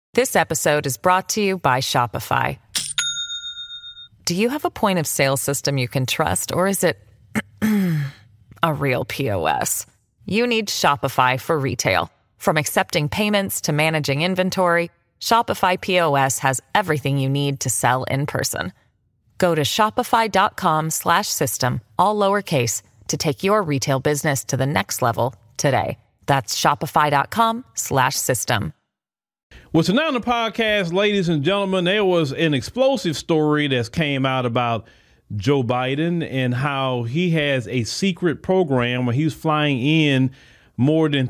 This episode is brought to you by Shopify. Do you have a point of sale system you can trust, or is it a real POS? You need Shopify for retail. From accepting payments to managing inventory, Shopify POS has everything you need to sell in person. Go to shopify.com/system, all lowercase, to take your retail business to the next level today. That's shopify.com/system. Well, so now on the podcast, ladies and gentlemen, there was an explosive story that came out about Joe Biden and how he has a secret program where he's flying in more than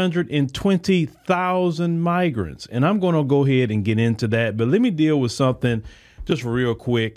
320,000 migrants. And I'm going to go ahead and get into that. But let me deal with something just real quick.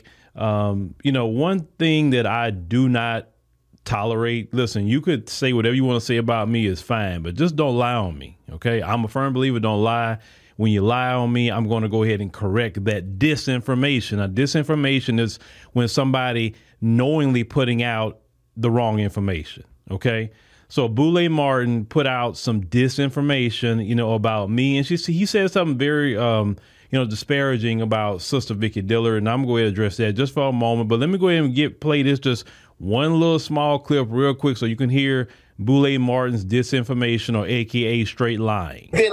One thing that I do not tolerate, listen, you could say whatever you want to say about me is fine, but just don't lie on me. OK, I'm a firm believer. Don't lie. When you lie on me, I'm going to go ahead and correct that disinformation. Now, disinformation is when somebody knowingly putting out the wrong information. OK, so Boulay Martin put out some disinformation, about me. And he said something very, disparaging about Sister Vicky Dillard. And I'm going to address that just for a moment. But let me go ahead and play this just one little small clip real quick so you can hear Boulay Martin's disinformation, or AKA straight lying. I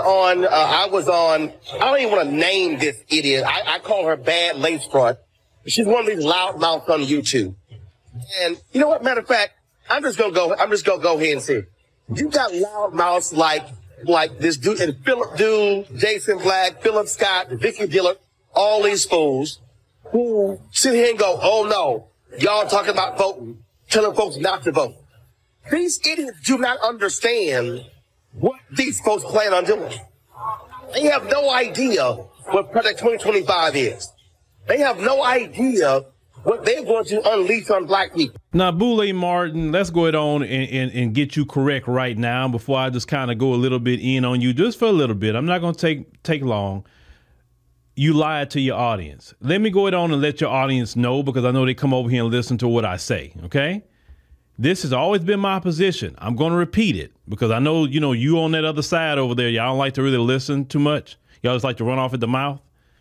don't even want to name this idiot. I call her Bad Lace Front. She's one of these loudmouths on YouTube. And you know what? Matter of fact, I'm just gonna go ahead and say, you got loudmouths like this dude, and Philip Dude, Jason Black, Philip Scott, Vicky Dillard, all these fools who sit here and go, oh no, y'all talking about voting, telling folks not to vote. These idiots do not understand what these folks plan on doing. They have no idea what Project 2025 is. They have no idea what they're going to unleash on black people. Now, Boulay Martin, let's go ahead on and get you correct right now before I just kind of go a little bit in on you, just for a little bit. I'm not going to take long. You lied to your audience. Let me go ahead on and let your audience know, because I know they come over here and listen to what I say, okay? This has always been my position. I'm going to repeat it because I know, you on that other side over there, y'all don't like to really listen too much. Y'all just like to run off at the mouth.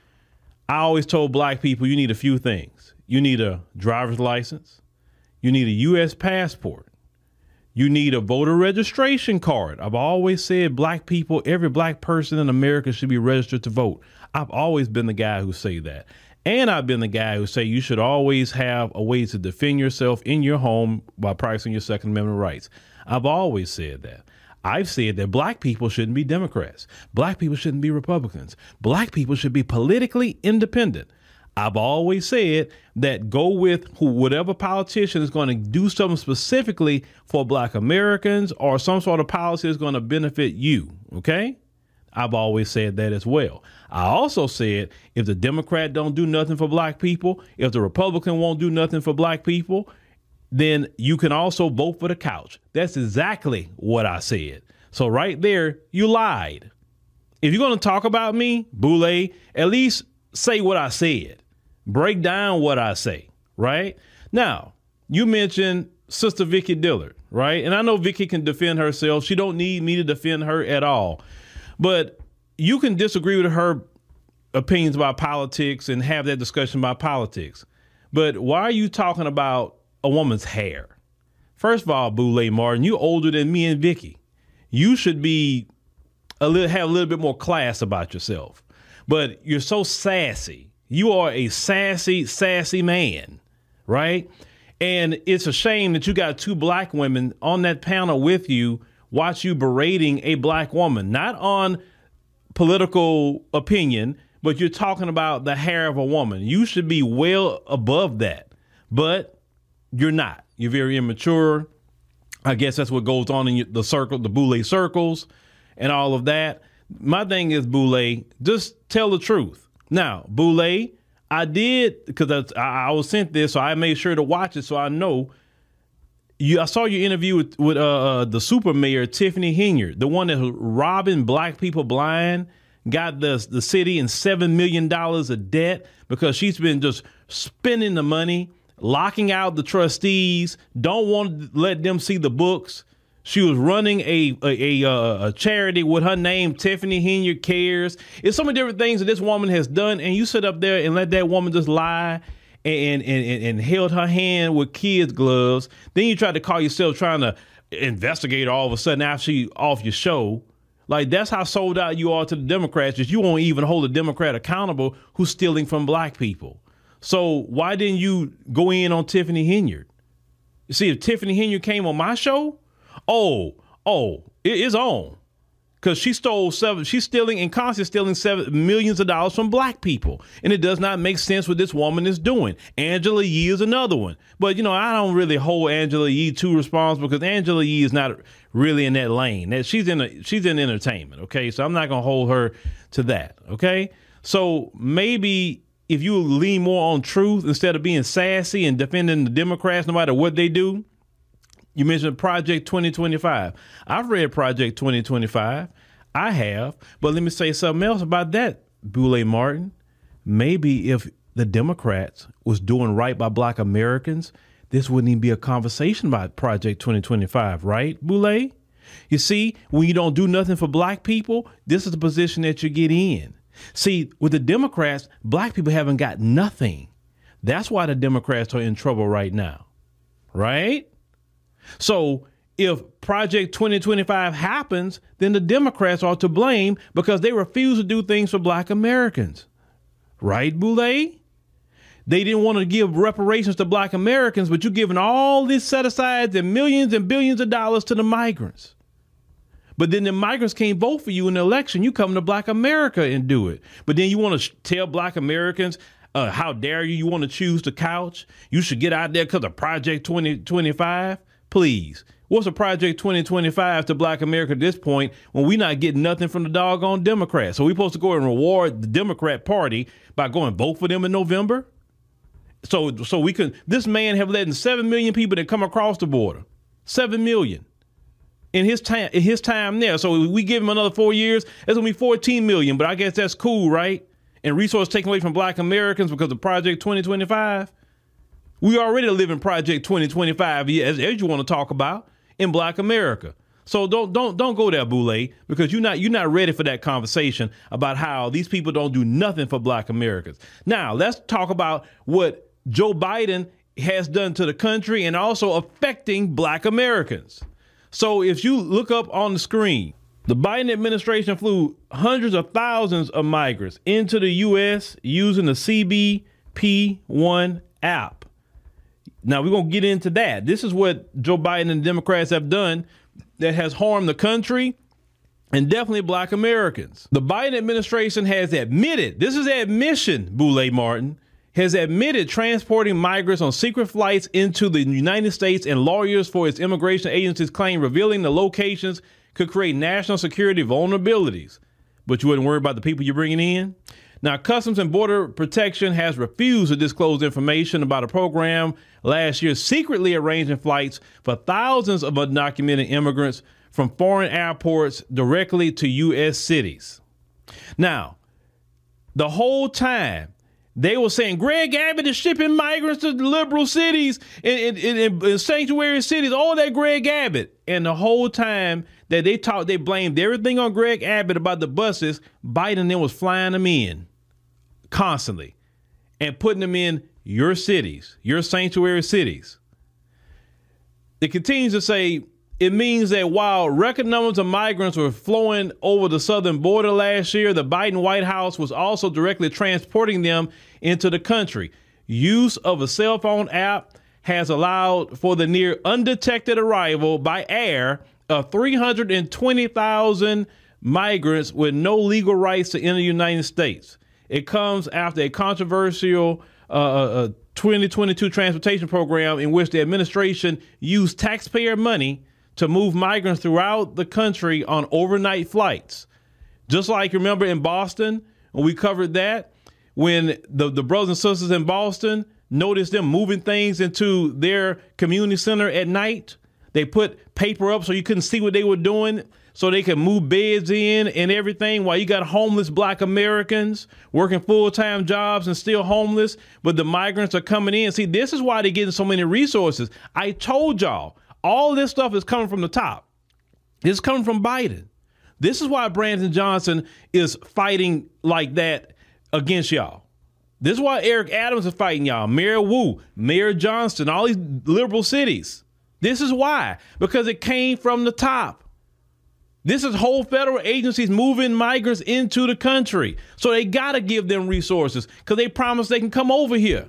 I always told black people you need a few things. You need a driver's license. You need a U.S. passport. You need a voter registration card. I've always said black people, every black person in America should be registered to vote. I've always been the guy who say that. And I've been the guy who say you should always have a way to defend yourself in your home by practicing your Second Amendment rights. I've always said that. I've said that black people shouldn't be Democrats. Black people shouldn't be Republicans. Black people should be politically independent. I've always said that go with whatever politician is going to do something specifically for black Americans or some sort of policy is going to benefit you. OK? I've always said that as well. I also said if the Democrat don't do nothing for black people, if the Republican won't do nothing for black people, then you can also vote for the couch. That's exactly what I said. So right there, you lied. If you're going to talk about me, Boulay, at least say what I said. Break down what I say, right? Now, you mentioned Sister Vicky Dillard, right? And I know Vicky can defend herself. She don't need me to defend her at all. But you can disagree with her opinions about politics and have that discussion about politics. But why are you talking about a woman's hair? First of all, Boulay Martin, you're older than me and Vicky. You should be have a little bit more class about yourself. But you're so sassy. You are a sassy man, right? And it's a shame that you got two black women on that panel with you, watch you berating a black woman, not on political opinion, but you're talking about the hair of a woman. You should be well above that, but you're not. You're very immature. I guess that's what goes on in the circle, the Boulay circles and all of that. My thing is, Boulay, just tell the truth. Now, Boulay, I did, because I was sent this, so I made sure to watch it so I know. I saw your interview with the super mayor, Tiffany Henyard, the one that's robbing black people blind, got the city in $7 million of debt because she's been just spending the money, locking out the trustees, don't want to let them see the books, She was running a charity with her name, Tiffany Henyard Cares. It's so many different things that this woman has done, and you sit up there and let that woman just lie and held her hand with kids' gloves. Then you try to call yourself trying to investigate all of a sudden after she off your show. Like, that's how sold out you are to the Democrats, that you won't even hold a Democrat accountable who's stealing from black people. So why didn't you go in on Tiffany Henyard? You see, if Tiffany Henyard came on my show, it is on. Because she's stealing and constantly stealing millions of dollars from black people. And it does not make sense what this woman is doing. Angela Yee is another one. But, I don't really hold Angela Yee too responsible, because Angela Yee is not really in that lane. She's in entertainment, okay? So I'm not going to hold her to that, okay? So maybe if you lean more on truth instead of being sassy and defending the Democrats no matter what they do. You mentioned Project 2025. I've read Project 2025. I have. But let me say something else about that, Boulay Martin. Maybe if the Democrats was doing right by black Americans, this wouldn't even be a conversation about Project 2025, right, Boulay? You see, when you don't do nothing for black people, this is the position that you get in. See, with the Democrats, black people haven't got nothing. That's why the Democrats are in trouble right now, right? So if Project 2025 happens, then the Democrats are to blame because they refuse to do things for black Americans. Right, Boulay? They didn't want to give reparations to black Americans, but you're giving all these set-asides and millions and billions of dollars to the migrants. But then the migrants can't vote for you in the election. You come to black America and do it. But then you want to tell black Americans, how dare you want to choose the couch? You should get out there because of Project 2025. Please. What's a Project 2025 to black America at this point when we're not getting nothing from the doggone Democrats? So we're supposed to go and reward the Democrat Party by going and vote for them in November? So we can, this man have led 7 million people that come across the border. 7 million in his time there. So we give him another 4 years, that's gonna be 14 million. But I guess that's cool, right? And resources taken away from black Americans because of Project 2025. We already live in Project 2025, as you want to talk about, in black America. So don't go there, Boulay, because you're not ready for that conversation about how these people don't do nothing for black Americans. Now, let's talk about what Joe Biden has done to the country and also affecting black Americans. So if you look up on the screen, the Biden administration flew hundreds of thousands of migrants into the U.S. using the CBP-1 app. Now, we're going to get into that. This is what Joe Biden and the Democrats have done that has harmed the country and definitely black Americans. The Biden administration has admitted, this is admission, Boulay Martin, has admitted transporting migrants on secret flights into the United States, and lawyers for its immigration agencies claim revealing the locations could create national security vulnerabilities. But you wouldn't worry about the people you're bringing in? Now, Customs and Border Protection has refused to disclose information about a program last year secretly arranging flights for thousands of undocumented immigrants from foreign airports directly to U.S. cities. Now, the whole time they were saying Greg Abbott is shipping migrants to liberal cities and sanctuary cities, all that Greg Abbott. And the whole time that they blamed everything on Greg Abbott about the buses, Biden then was flying them in constantly and putting them in your cities, your sanctuary cities. It continues to say it means that while record numbers of migrants were flowing over the southern border last year, the Biden White House was also directly transporting them into the country. Use of a cell phone app has allowed for the near undetected arrival by air of 320,000 migrants with no legal rights to enter the United States. It comes after a controversial 2022 transportation program in which the administration used taxpayer money to move migrants throughout the country on overnight flights. Just like, remember in Boston, when we covered that, when the brothers and sisters in Boston noticed them moving things into their community center at night, they put paper up so you couldn't see what they were doing, so they could move beds in and everything, while you got homeless black Americans working full-time jobs and still homeless, but the migrants are coming in. See, this is why they're getting so many resources. I told y'all, all this stuff is coming from the top. This is coming from Biden. This is why Brandon Johnson is fighting like that against y'all. This is why Eric Adams is fighting y'all. Mayor Wu, Mayor Johnston, all these liberal cities. This is why. Because it came from the top. This is whole federal agencies moving migrants into the country. So they got to give them resources because they promise they can come over here.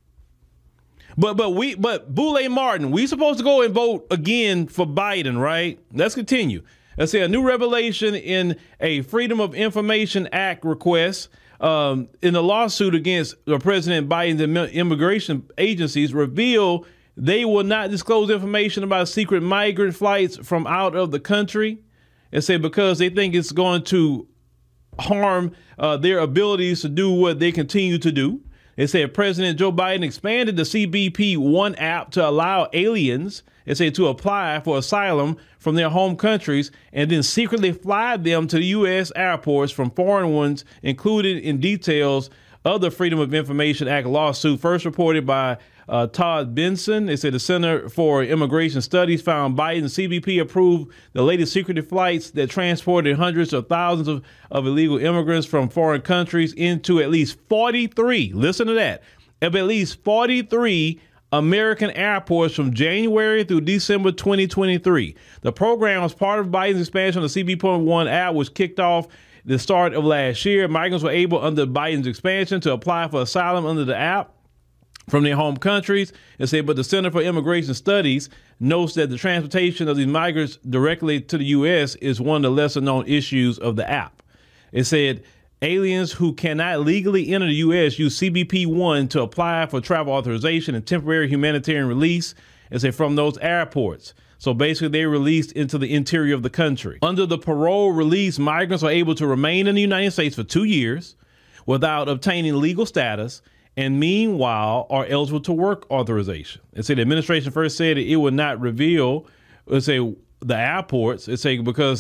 But Boule Martin, we supposed to go and vote again for Biden, right? Let's continue. Let's say a new revelation in a Freedom of Information Act request in the lawsuit against President Biden's immigration agencies reveal they will not disclose information about secret migrant flights from out of the country. It said because they think it's going to harm their abilities to do what they continue to do. It said President Joe Biden expanded the CBP One app to allow aliens, it said, to apply for asylum from their home countries and then secretly fly them to the U.S. airports from foreign ones, included in details of the Freedom of Information Act lawsuit, first reported by Todd Benson. They said the Center for Immigration Studies found Biden's CBP approved the latest secretive flights that transported hundreds of thousands of illegal immigrants from foreign countries into at least 43, listen to that, of at least 43 American airports from January through December 2023. The program was part of Biden's expansion of the CBP One app, which kicked off the start of last year. Migrants were able, under Biden's expansion, to apply for asylum under the app from their home countries. It said, but the Center for Immigration Studies notes that the transportation of these migrants directly to the U.S. is one of the lesser known issues of the app. It said aliens who cannot legally enter the U.S. use CBP One to apply for travel authorization and temporary humanitarian release, it said, from those airports. So basically, they're released into the interior of the country. Under the parole release, migrants are able to remain in the United States for 2 years without obtaining legal status, and meanwhile are eligible to work authorization. It said the administration first said it would not reveal, let's say, the airports. It's saying because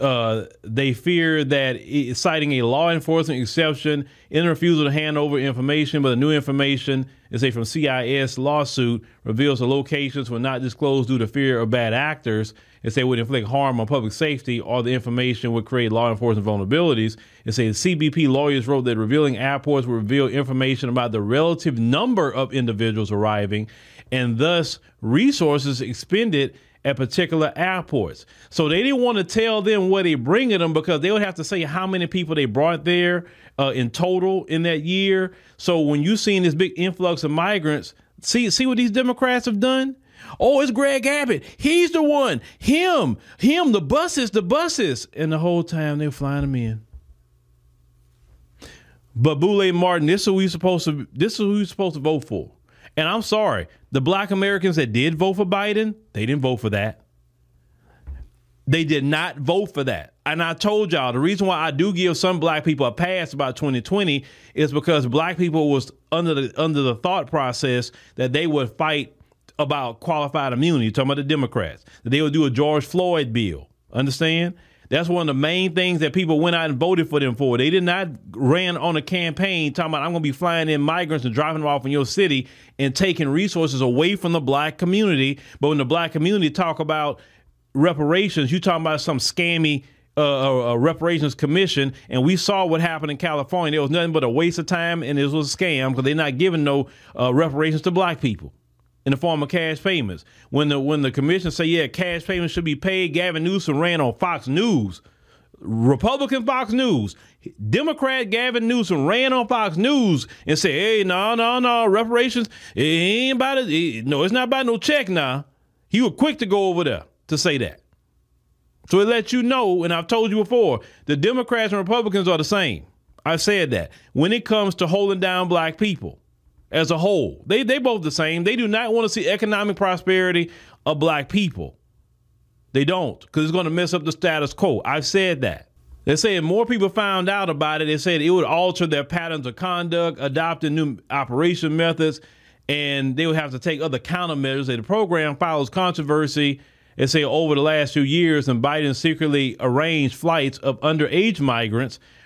they fear that it's citing a law enforcement exception in the refusal to hand over information, but the new information, is a from CIS lawsuit, reveals the locations were not disclosed due to fear of bad actors. It say would inflict harm on public safety, or the information would create law enforcement vulnerabilities. It says CBP lawyers wrote that revealing airports would reveal information about the relative number of individuals arriving and thus resources expended at particular airports. So they didn't want to tell them where they bringing them because they would have to say how many people they brought there in total in that year. So when you seen this big influx of migrants, see what these Democrats have done? Oh, it's Greg Abbott. He's the one. Him, the buses. And the whole time they're flying them in. But Boule Martin, this is who we're supposed to vote for. And I'm sorry, the black Americans that did vote for Biden, they didn't vote for that. They did not vote for that. And I told y'all the reason why I do give some black people a pass about 2020 is because black people was under the thought process that they would fight about qualified immunity, talking about the Democrats, that they would do a George Floyd bill. Understand? That's one of the main things that people went out and voted for them for. They did not ran on a campaign talking about I'm going to be flying in migrants and dropping them off in your city and taking resources away from the black community. But when the black community talk about reparations, you talking about some scammy reparations commission. And we saw what happened in California. It was nothing but a waste of time, and it was a scam because they're not giving no reparations to black people in the form of cash payments. When the commission say, yeah, cash payments should be paid, Gavin Newsom ran on Fox News, Republican Fox News. Democrat Gavin Newsom ran on Fox News and said, hey, no, reparations, it ain't about it. No, it's not about no check now. He was quick to go over there to say that. So it lets you know, and I've told you before, the Democrats and Republicans are the same. I said that. When it comes to holding down black people, as a whole, they both the same. They do not want to see economic prosperity of black people. They don't, because it's going to mess up the status quo. I've said that. They say if more people found out about it, they said it would alter their patterns of conduct, adopting new operation methods, and they would have to take other countermeasures. The program follows controversy, they say, over the last few years, and Biden secretly arranged flights of underage migrants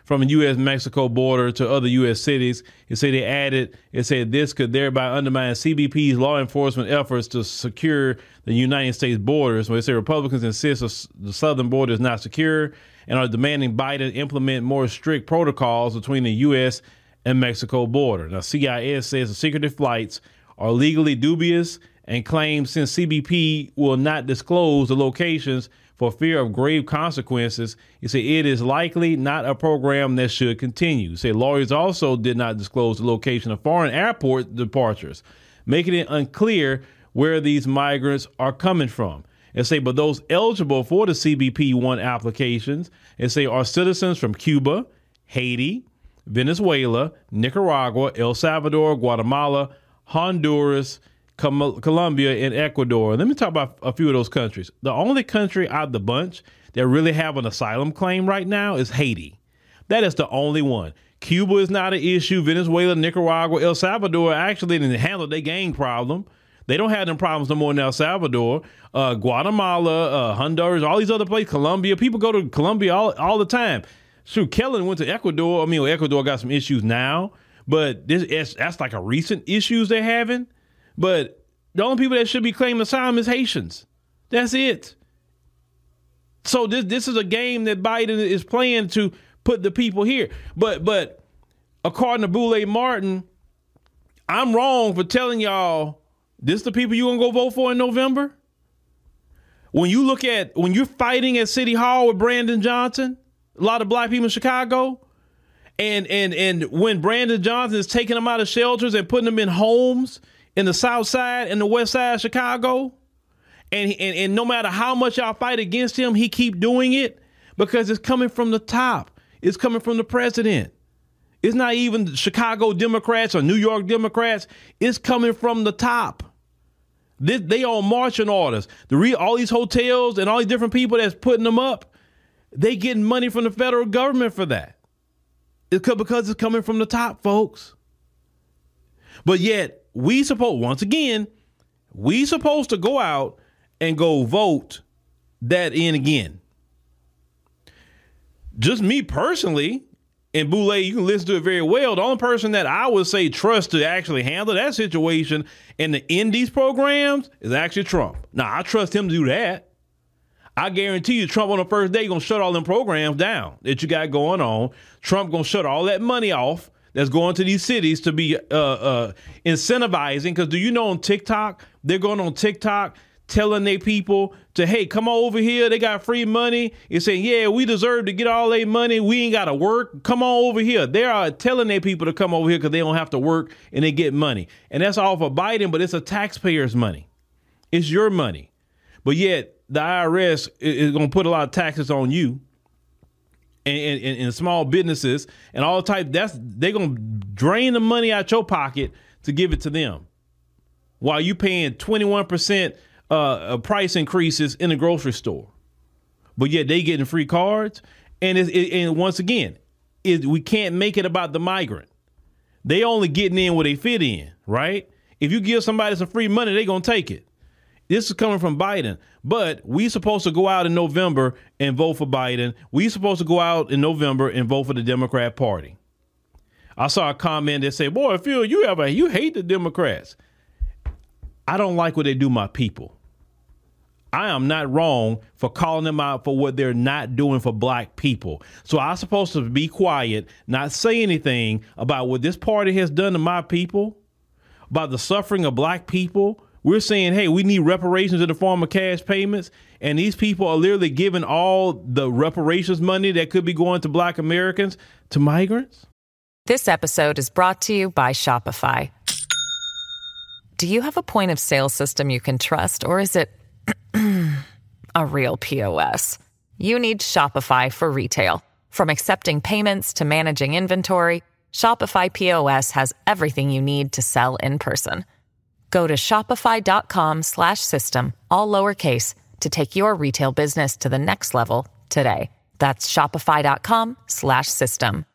from the U.S.-Mexico border to other U.S. cities. It said this could thereby undermine CBP's law enforcement efforts to secure the United States borders. They say Republicans insist the southern border is not secure and are demanding Biden implement more strict protocols between the U.S. and Mexico border. Now, CIS says the secretive flights are legally dubious and claims since CBP will not disclose the locations for fear of grave consequences, it is likely not a program that should continue. Lawyers also did not disclose the location of foreign airport departures, making it unclear where these migrants are coming from. But those eligible for the CBP-1 applications, are citizens from Cuba, Haiti, Venezuela, Nicaragua, El Salvador, Guatemala, Honduras, Colombia, and Ecuador. Let me talk about a few of those countries. The only country out of the bunch that really have an asylum claim right now is Haiti. That is the only one. Cuba is not an issue. Venezuela, Nicaragua, El Salvador actually didn't handle their gang problem. They don't have them problems no more in El Salvador. Guatemala, Honduras, all these other places, Colombia. People go to Colombia all the time. Shoot, Kellen went to Ecuador. Ecuador got some issues now, but that's like a recent issues they're having. But the only people that should be claiming asylum is Haitians. That's it. So this is a game that Biden is playing to put the people here. But according to Boule Martin, I'm wrong for telling y'all this the people you're going to go vote for in November? When you're fighting at City Hall with Brandon Johnson, a lot of black people in Chicago, and when Brandon Johnson is taking them out of shelters and putting them in homes in the South Side and the West Side of Chicago, and no matter how much y'all fight against him, he keep doing it because it's coming from the top. It's coming from the president. It's not even Chicago Democrats or New York Democrats. It's coming from the top. They on marching orders. All these hotels and all these different people that's putting them up, they getting money from the federal government for that. It's because it's coming from the top, folks. But yet, we supposed to go out and go vote that in again. Just me personally, and Boule, you can listen to it very well. The only person that I would say trust to actually handle that situation and to end these programs is actually Trump. Now, I trust him to do that. I guarantee you Trump on the first day going to shut all them programs down that you got going on. Trump going to shut all that money off that's going to these cities to be incentivizing. Because do you know on TikTok, they're going on TikTok telling their people to, hey, come on over here. They got free money. It's saying, yeah, we deserve to get all their money. We ain't got to work. Come on over here. They are telling their people to come over here because they don't have to work and they get money. And that's all for Biden, but it's a taxpayer's money. It's your money. But yet the IRS is going to put a lot of taxes on you. And small businesses and all type, they're going to drain the money out your pocket to give it to them while you paying 21% price increases in the grocery store. But yet they getting free cards. And once again, we can't make it about the migrant. They only getting in where they fit in, right? If you give somebody some free money, they're going to take it. This is coming from Biden, but we supposed to go out in November and vote for Biden. We supposed to go out in November and vote for the Democrat Party. I saw a comment that said, boy, Phil, you hate the Democrats. I don't like what they do my people. I am not wrong for calling them out for what they're not doing for black people. So I'm supposed to be quiet, not say anything about what this party has done to my people, about the suffering of black people. We're saying, hey, we need reparations in the form of cash payments. And these people are literally giving all the reparations money that could be going to black Americans to migrants. This episode is brought to you by Shopify. Do you have a point of sale system you can trust, or is it a real POS? You need Shopify for retail. From accepting payments to managing inventory, Shopify POS has everything you need to sell in person. Go to shopify.com/system, all lowercase, to take your retail business to the next level today. That's shopify.com/system.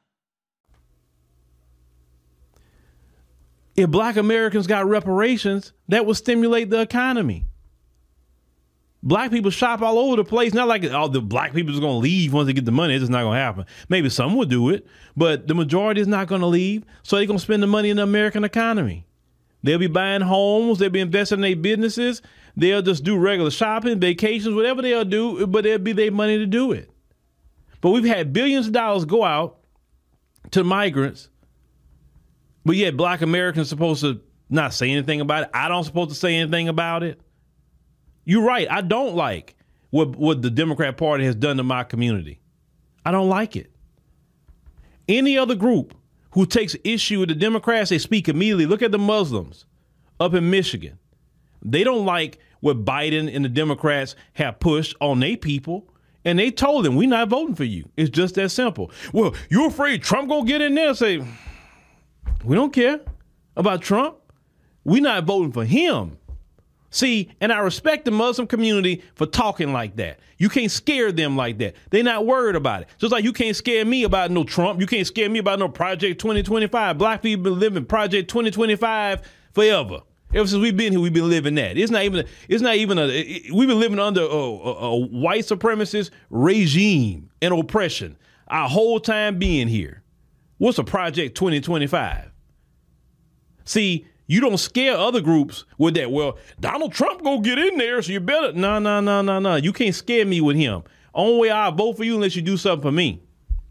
If black Americans got reparations, that would stimulate the economy. Black people shop all over the place. Not like all the black people is going to leave once they get the money. It's just not going to happen. Maybe some will do it, but the majority is not going to leave. So they're going to spend the money in the American economy. They'll be buying homes. They'll be investing in their businesses. They'll just do regular shopping, vacations, whatever they'll do, but it'll be their money to do it. But we've had billions of dollars go out to migrants, but yet black Americans supposed to not say anything about it. I don't supposed to say anything about it. You're right. I don't like what the Democrat Party has done to my community. I don't like it. Any other group who takes issue with the Democrats, they speak immediately. Look at the Muslims up in Michigan. They don't like what Biden and the Democrats have pushed on their people. And they told them, we're not voting for you. It's just that simple. Well, you're afraid Trump gonna get in there and say, we don't care about Trump. We're not voting for him. See, and I respect the Muslim community for talking like that. You can't scare them like that. They're not worried about it. Just like you can't scare me about no Trump. You can't scare me about no Project 2025. Black people been living Project 2025 forever. Ever since we've been here, we've been living that. We've been living under a white supremacist regime and oppression our whole time being here. What's a Project 2025? See, you don't scare other groups with that. Well, Donald Trump go get in there, so you better. No. You can't scare me with him. Only way I'll vote for you unless you do something for me.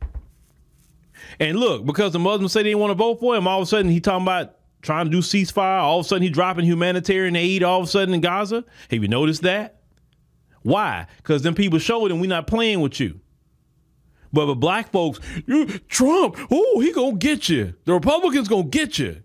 And look, because the Muslims say they didn't want to vote for him, all of a sudden he talking about trying to do ceasefire. All of a sudden he dropping humanitarian aid all of a sudden in Gaza. Have you noticed that? Why? Because them people showed him we're not playing with you. But black folks, Trump, oh, he gonna get you. The Republicans gonna get you.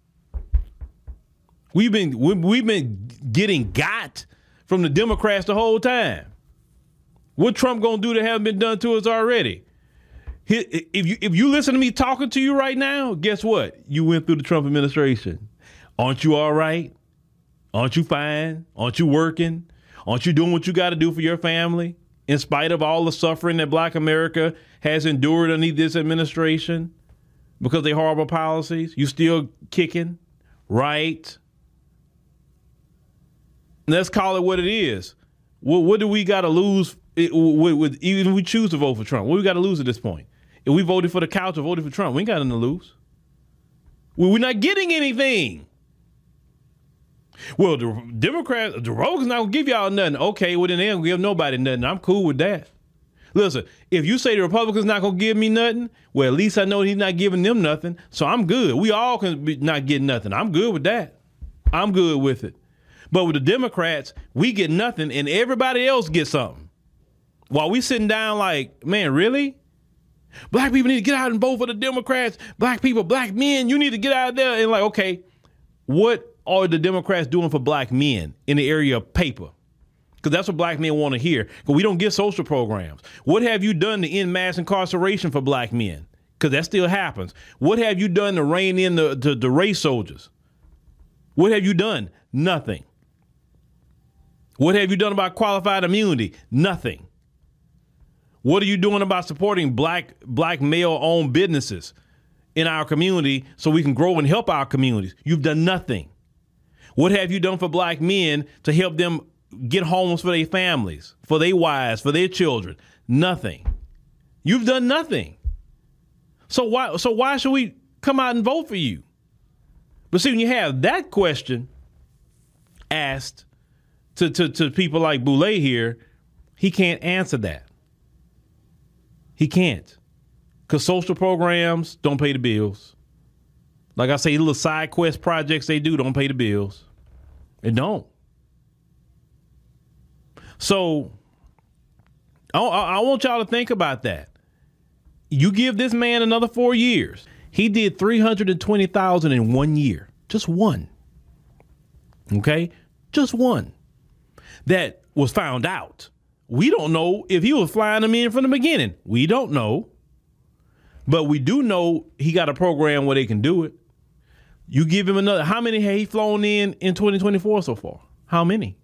We've been getting got from the Democrats the whole time. What Trump gonna do that haven't been done to us already? If you listen to me talking to you right now, guess what? You went through the Trump administration. Aren't you all right? Aren't you fine? Aren't you working? Aren't you doing what you got to do for your family? In spite of all the suffering that Black America has endured underneath this administration because of their horrible policies, you still kicking, right? Let's call it what it is. What do we got to lose even if we choose to vote for Trump? What do we got to lose at this point? If we voted for the couch or voted for Trump, we ain't got nothing to lose. We're not getting anything. Well, the Republicans not going to give y'all nothing. Okay, well, then they don't give nobody nothing. I'm cool with that. Listen, if you say the Republicans not going to give me nothing, well, at least I know he's not giving them nothing. So I'm good. We all can be not getting nothing. I'm good with that. I'm good with it. But with the Democrats, we get nothing and everybody else gets something. While we sitting down like, man, really? Black people need to get out and vote for the Democrats. Black people, black men, you need to get out of there. And like, okay, what are the Democrats doing for black men in the area of paper? Because that's what black men want to hear. Because we don't get social programs. What have you done to end mass incarceration for black men? Because that still happens. What have you done to rein in the race soldiers? What have you done? Nothing. What have you done about qualified immunity? Nothing. What are you doing about supporting black male-owned businesses in our community so we can grow and help our communities? You've done nothing. What have you done for black men to help them get homes for their families, for their wives, for their children? Nothing. You've done nothing. So why should we come out and vote for you? But see, when you have that question asked to people like Boulay here, he can't answer that. He can't. Because social programs don't pay the bills. Like I say, little side quest projects they do don't pay the bills. It don't. So I want y'all to think about that. You give this man another 4 years. He did 320,000 in 1 year. Just one. Okay? Just one. That was found out. We don't know if he was flying them in from the beginning. We don't know. But we do know he got a program where they can do it. You give him another. How many have he flown in 2024 so far? How many?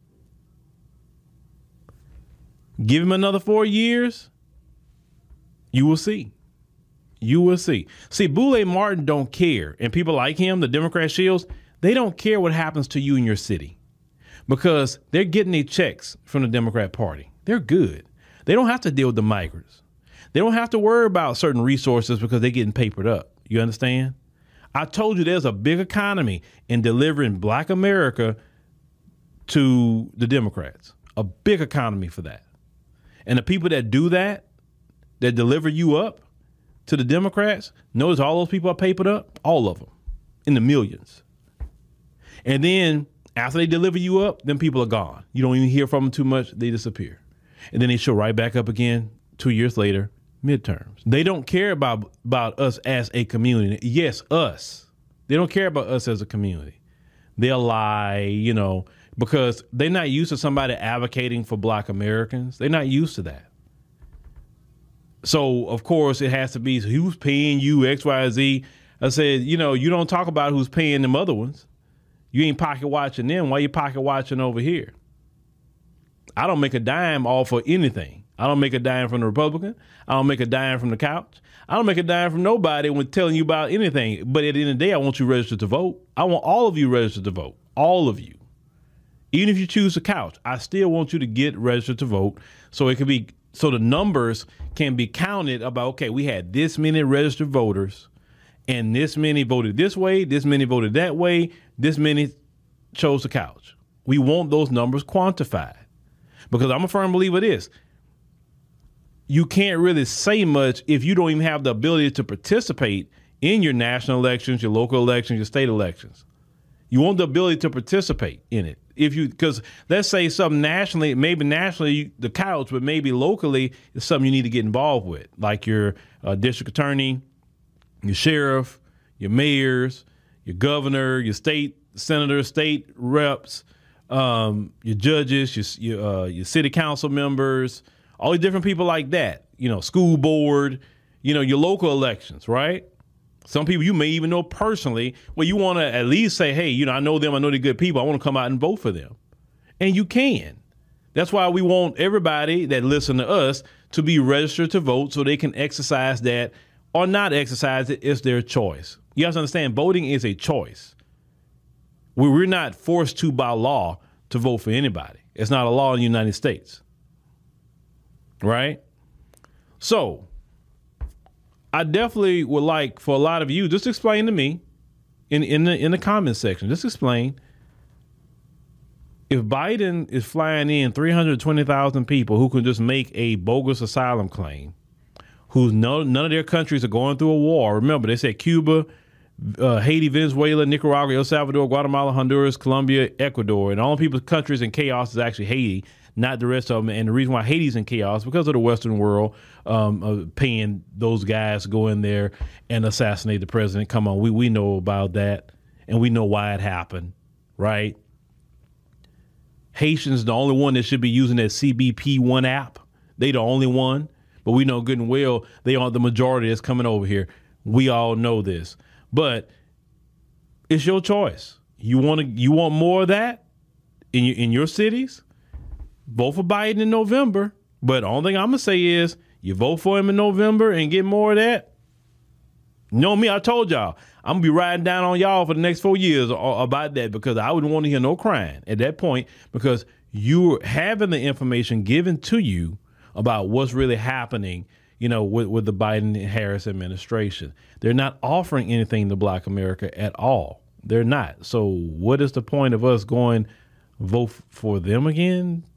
Give him another 4 years. You will see. You will see. See, Boulay Martin don't care. And people like him, the Democrat shields, they don't care what happens to you in your city. because they're getting their checks from the Democrat Party. They're good. They don't have to deal with the migrants. They don't have to worry about certain resources because they're getting papered up. You understand? I told you there's a big economy in delivering Black America to the Democrats. A big economy for that. And the people that do that deliver you up to the Democrats, notice all those people are papered up, all of them, in the millions. And then after they deliver you up, then people are gone. You don't even hear from them too much. They disappear. And then they show right back up again 2 years later, midterms. They don't care about us as a community. Yes, us. They don't care about us as a community. They'll lie, because they're not used to somebody advocating for Black Americans. They're not used to that. So, of course, it has to be who's paying you, X, Y, Z. I said, you don't talk about who's paying them other ones. You ain't pocket watching them. Why you pocket watching over here? I don't make a dime off of anything. I don't make a dime from the Republican. I don't make a dime from the couch. I don't make a dime from nobody when telling you about anything. But at the end of the day, I want you registered to vote. I want all of you registered to vote. All of you. Even if you choose the couch, I still want you to get registered to vote so the numbers can be counted about, okay, we had this many registered voters and this many voted this way, this many voted that way, this many chose the couch. We want those numbers quantified because I'm a firm believer of this. You can't really say much if you don't even have the ability to participate in your national elections, your local elections, your state elections. You want the ability to participate in it. Because let's say something nationally, maybe nationally, the couch, but maybe locally, it's something you need to get involved with, like your district attorney, your sheriff, your mayors, your governor, your state senators, state reps, your judges, your city council members, all these different people like that, school board, your local elections, right? Some people you may even know personally, well, you want to at least say, hey, I know them. I know they're good people. I want to come out and vote for them. And you can. That's why we want everybody that listen to us to be registered to vote so they can exercise that or not exercise it. It's their choice. You have to understand, voting is a choice. We're not forced to by law to vote for anybody. It's not a law in the United States. Right? So I definitely would like for a lot of you, just explain to me in the comments section, just explain if Biden is flying in 320,000 people who can just make a bogus asylum claim, none of their countries are going through a war. Remember, they said Cuba, Haiti, Venezuela, Nicaragua, El Salvador, Guatemala, Honduras, Colombia, Ecuador, and all the people's countries in chaos is actually Haiti, not the rest of them. And the reason why Haiti's in chaos because of the Western world paying those guys to go in there and assassinate the president. Come on, we know about that, and we know why it happened, right? Haitians the only one that should be using that CBP1 app. They the only one, but we know good and well they aren't the majority that's coming over here. We all know this, but it's your choice. You want more of that in your cities? Vote for Biden in November. But the only thing I'm going to say is you vote for him in November and get more of that. You know me, I told y'all, I'm going to be riding down on y'all for the next 4 years about that because I wouldn't want to hear no crying at that point because you're having the information given to you about what's really happening, with the Biden-Harris administration. They're not offering anything to Black America at all. They're not. So what is the point of us going vote for them again